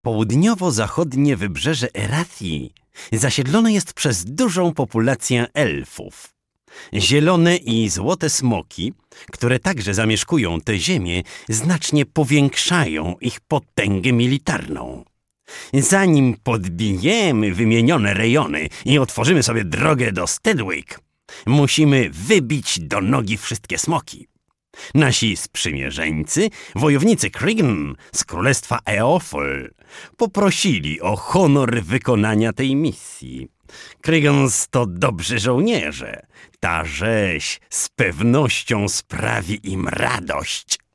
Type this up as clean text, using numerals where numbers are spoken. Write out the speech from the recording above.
Południowo-zachodnie wybrzeże Erathii zasiedlone jest przez dużą populację elfów. Zielone i złote smoki, które także zamieszkują tę ziemię, znacznie powiększają ich potęgę militarną. Zanim podbijemy wymienione rejony i otworzymy sobie drogę do Stedwick, musimy wybić do nogi wszystkie smoki. Nasi sprzymierzeńcy, wojownicy Cregan z królestwa Eofol, poprosili o honor wykonania tej misji. Creagans to dobrzy żołnierze. Ta rzeź z pewnością sprawi im radość.